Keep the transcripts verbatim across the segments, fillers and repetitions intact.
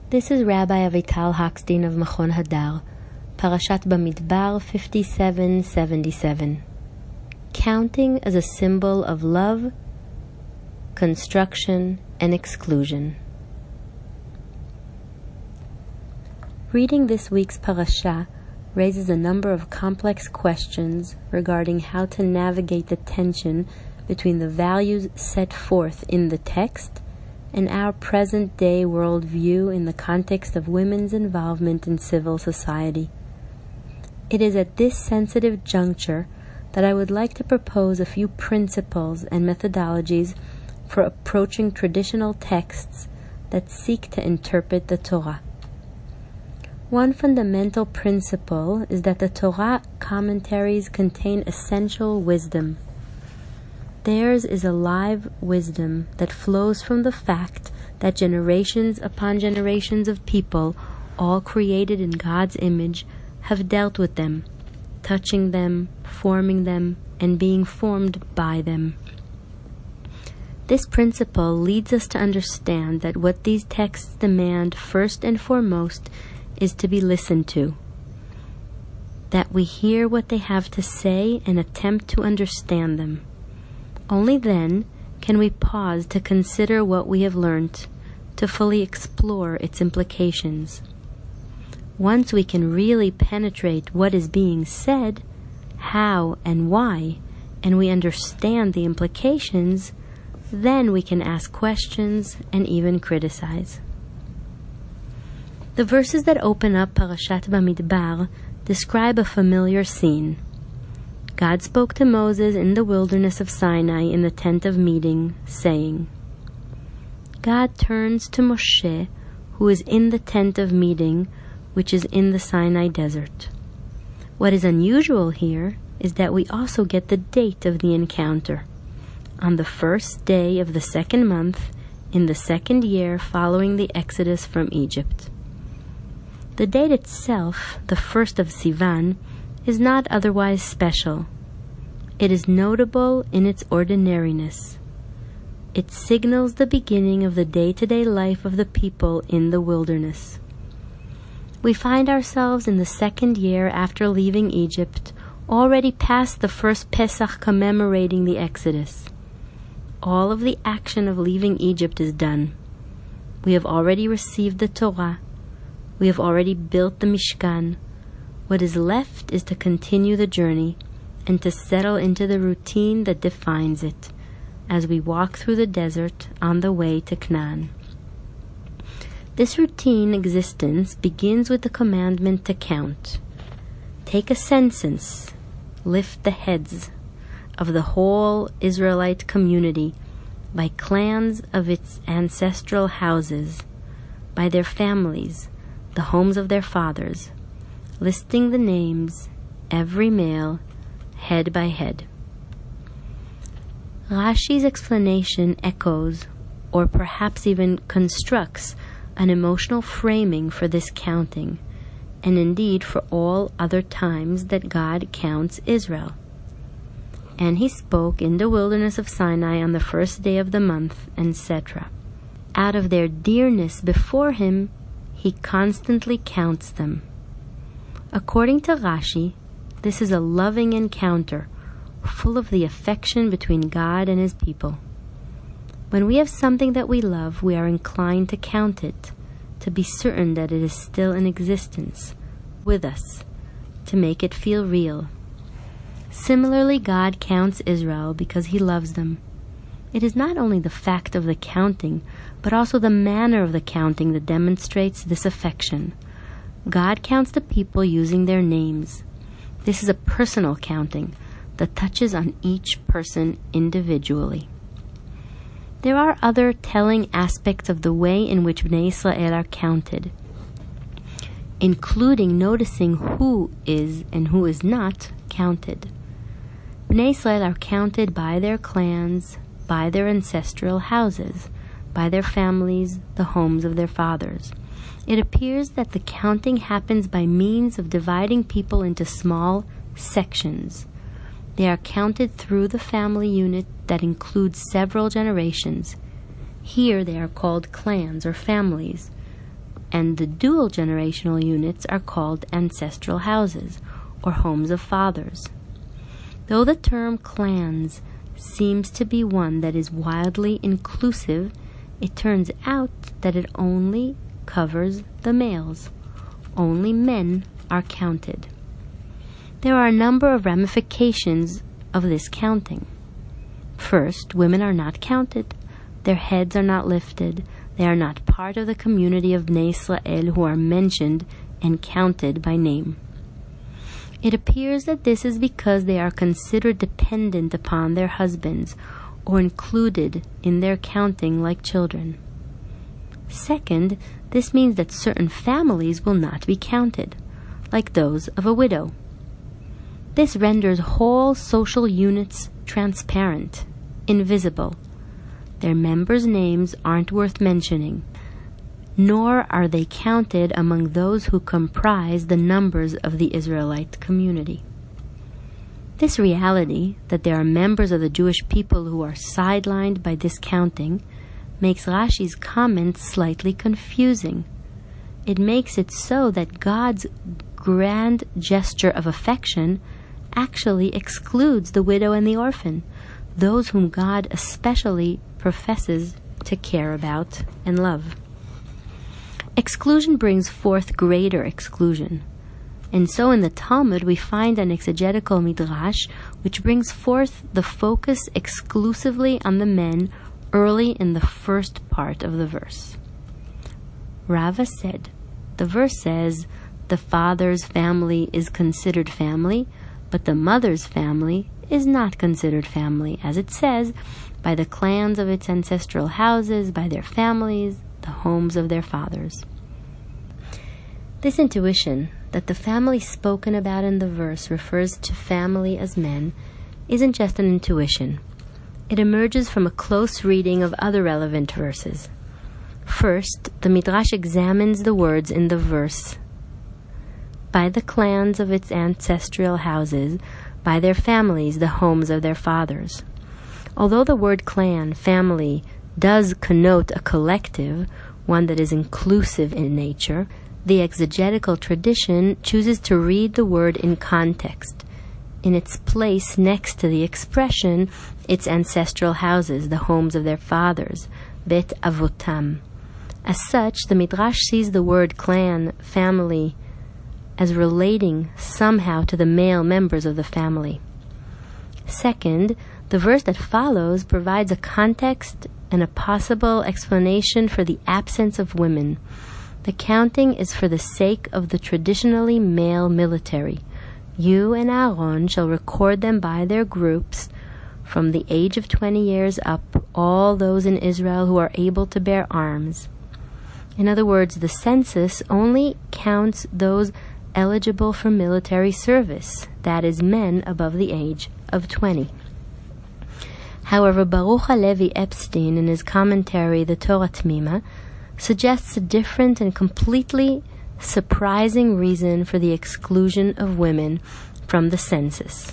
This is Rabbi Avital Hochstein of Machon Hadar, Parashat Bamidbar fifty-seven seventy-seven. Counting as a symbol of love, construction, and exclusion. Reading this week's parasha raises a number of complex questions regarding how to navigate the tension between the values set forth in the text and our present-day worldview in the context of women's involvement in civil society. It is at this sensitive juncture that I would like to propose a few principles and methodologies for approaching traditional texts that seek to interpret the Torah. One fundamental principle is that the Torah commentaries contain essential wisdom. Theirs is a live wisdom that flows from the fact that generations upon generations of people, all created in God's image, have dealt with them, touching them, forming them, and being formed by them. This principle leads us to understand that what these texts demand first and foremost is to be listened to, that we hear what they have to say and attempt to understand them. Only then can we pause to consider what we have learnt, to fully explore its implications. Once we can really penetrate what is being said, how and why, and we understand the implications, then we can ask questions and even criticize. The verses that open up Parashat Bamidbar describe a familiar scene. God spoke to Moses in the wilderness of Sinai in the tent of meeting, saying, God turns to Moshe, who is in the tent of meeting, which is in the Sinai desert. What is unusual here is that we also get the date of the encounter, on the first day of the second month, in the second year following the exodus from Egypt. The date itself, the first of Sivan, is not otherwise special. It is notable in its ordinariness. It signals the beginning of the day-to-day life of the people in the wilderness. We find ourselves in the second year after leaving Egypt, already past the first Pesach commemorating the Exodus. All of the action of leaving Egypt is done. We have already received the Torah. We have already built the Mishkan. What is left is to continue the journey and to settle into the routine that defines it as we walk through the desert on the way to Canaan. This routine existence begins with the commandment to count. Take a census, lift the heads of the whole Israelite community by clans of its ancestral houses, by their families, the homes of their fathers, listing the names, every male, head by head. Rashi's explanation echoes, or perhaps even constructs, an emotional framing for this counting, and indeed for all other times that God counts Israel. And he spoke in the wilderness of Sinai on the first day of the month, et cetera. Out of their dearness before him, he constantly counts them. According to Rashi, this is a loving encounter, full of the affection between God and his people. When we have something that we love, we are inclined to count it, to be certain that it is still in existence, with us, to make it feel real. Similarly, God counts Israel because he loves them. It is not only the fact of the counting, but also the manner of the counting that demonstrates this affection. God counts the people using their names. This is a personal counting that touches on each person individually. There are other telling aspects of the way in which Bnei Israel are counted, including noticing who is and who is not counted. Bnei Israel are counted by their clans, by their ancestral houses, by their families, the homes of their fathers. It appears that the counting happens by means of dividing people into small sections. They are counted through the family unit that includes several generations. Here they are called clans or families. and the dual generational units are called ancestral houses, or homes of fathers. Though the term clans seems to be one that is wildly inclusive, it turns out that it only covers the males. Only men are counted. There are a number of ramifications of this counting. First, women are not counted. Their heads are not lifted. They are not part of the community of Bnei Israel who are mentioned and counted by name. It appears that this is because they are considered dependent upon their husbands or included in their counting like children. Second, this means that certain families will not be counted, like those of a widow. This renders whole social units transparent, invisible. Their members' names aren't worth mentioning, nor are they counted among those who comprise the numbers of the Israelite community. This reality, that there are members of the Jewish people who are sidelined by this counting, makes Rashi's comments slightly confusing. It makes it so that God's grand gesture of affection actually excludes the widow and the orphan, those whom God especially professes to care about and love. Exclusion brings forth greater exclusion. And so in the Talmud we find an exegetical midrash which brings forth the focus exclusively on the men early in the first part of the verse. Rava said, the verse says, the father's family is considered family, but the mother's family is not considered family, as it says, by the clans of its ancestral houses, by their families, the homes of their fathers. This intuition that the family spoken about in the verse refers to family as men isn't just an intuition. It emerges from a close reading of other relevant verses. First, the Midrash examines the words in the verse. By the clans of its ancestral houses, by their families, the homes of their fathers. Although the word clan, family, does connote a collective, one that is inclusive in nature, the exegetical tradition chooses to read the word in context, in its place next to the expression, its ancestral houses, the homes of their fathers, bet avotam. As such, the Midrash sees the word clan, family, as relating somehow to the male members of the family. Second, the verse that follows provides a context and a possible explanation for the absence of women. The counting is for the sake of the traditionally male military. You and Aaron shall record them by their groups, from the age of twenty years up, all those in Israel who are able to bear arms. In other words, the census only counts those eligible for military service, that is, men above the age of twenty. However, Baruch Halevi Epstein, in his commentary, the Torah Tmima, suggests a different and completely surprising reason for the exclusion of women from the census.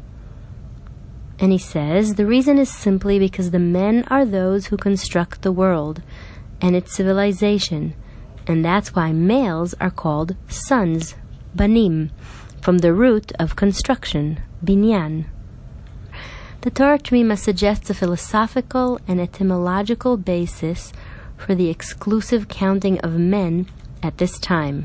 And he says, the reason is simply because the men are those who construct the world and its civilization, and that's why males are called sons, banim, from the root of construction, binyan. The Torah Tmima suggests a philosophical and etymological basis for the exclusive counting of men at this time.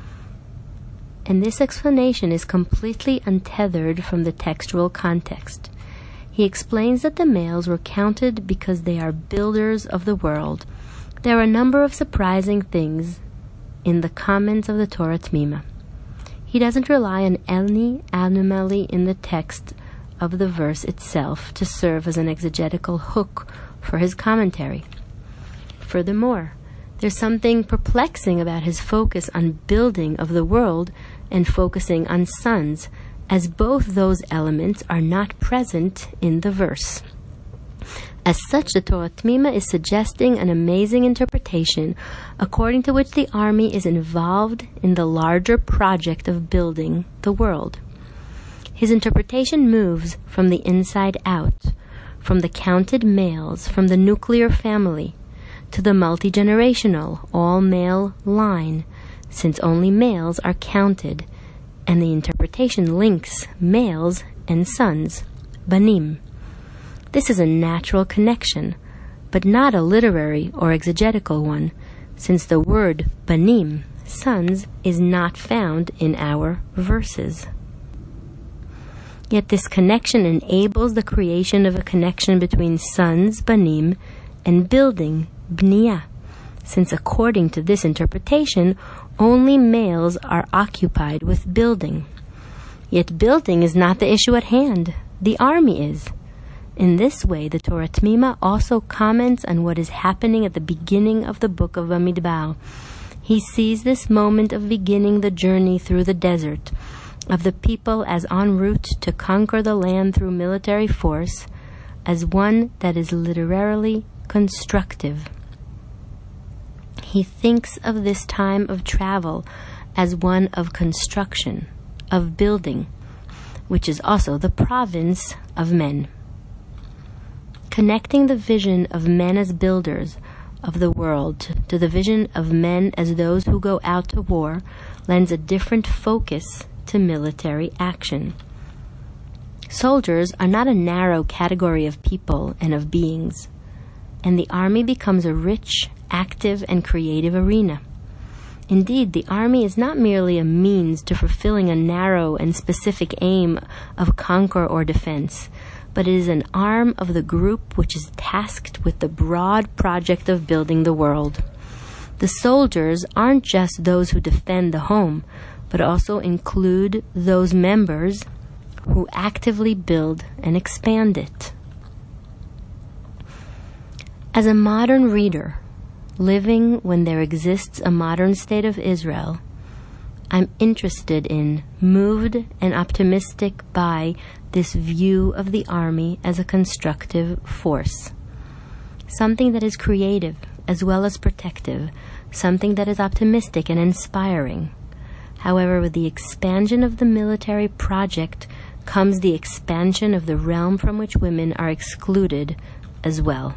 And this explanation is completely untethered from the textual context. He explains that the males were counted because they are builders of the world. There are a number of surprising things in the comments of the Torah Tmima. He doesn't rely on any anomaly in the text of the verse itself to serve as an exegetical hook for his commentary. Furthermore, there's something perplexing about his focus on building of the world and focusing on sons, as both those elements are not present in the verse. As such, the Torah Tmima is suggesting an amazing interpretation according to which the army is involved in the larger project of building the world. His interpretation moves from the inside out, from the counted males, from the nuclear family, to the multi-generational, all-male line, since only males are counted, and the interpretation links males and sons, banim. This is a natural connection, but not a literary or exegetical one, since the word banim, sons, is not found in our verses. Yet this connection enables the creation of a connection between sons, banim, and building, bniyah, since according to this interpretation, only males are occupied with building. Yet building is not the issue at hand. The army is. In this way, the Torah Tmima also comments on what is happening at the beginning of the book of Bamidbar. He sees this moment of beginning the journey through the desert, of the people as en route to conquer the land through military force, as one that is literally constructive. He thinks of this time of travel as one of construction, of building, which is also the province of men. Connecting the vision of men as builders of the world to the vision of men as those who go out to war lends a different focus to military action. Soldiers are not a narrow category of people and of beings, and the army becomes a rich, active, and creative arena. Indeed, the army is not merely a means to fulfilling a narrow and specific aim of conquer or defense, but it is an arm of the group which is tasked with the broad project of building the world. The soldiers aren't just those who defend the home, but also include those members who actively build and expand it. As a modern reader, living when there exists a modern state of Israel, I'm interested in, moved, and optimistic by this view of the army as a constructive force. Something that is creative as well as protective, something that is optimistic and inspiring. However, with the expansion of the military project comes the expansion of the realm from which women are excluded as well.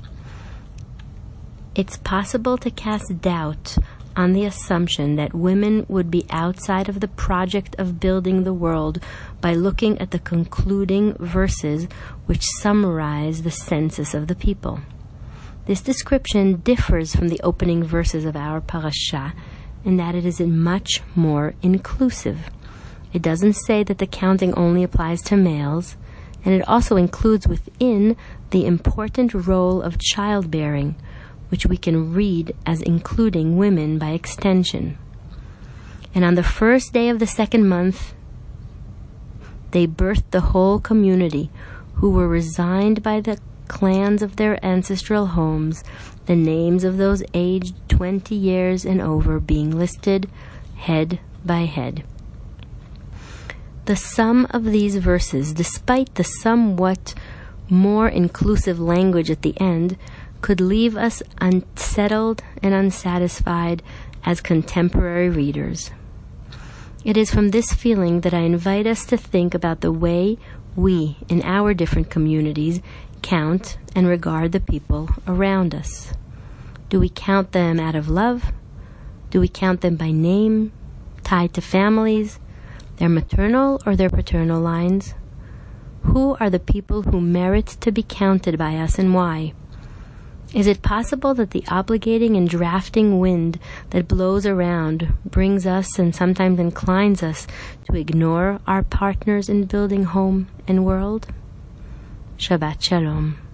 It's possible to cast doubt on the assumption that women would be outside of the project of building the world by looking at the concluding verses which summarize the census of the people. This description differs from the opening verses of our parasha in that it is much more inclusive. It doesn't say that the counting only applies to males, and it also includes within the important role of childbearing, which we can read as including women by extension. And on the first day of the second month, they birthed the whole community, who were resigned by the clans of their ancestral homes, the names of those aged twenty years and over being listed head by head. The sum of these verses, despite the somewhat more inclusive language at the end, could leave us unsettled and unsatisfied as contemporary readers. It is from this feeling that I invite us to think about the way we, in our different communities, count and regard the people around us. Do we count them out of love? Do we count them by name, tied to families, their maternal or their paternal lines? Who are the people who merit to be counted by us, and why? Is it possible that the obligating and drafting wind that blows around brings us and sometimes inclines us to ignore our partners in building home and world? Shabbat Shalom.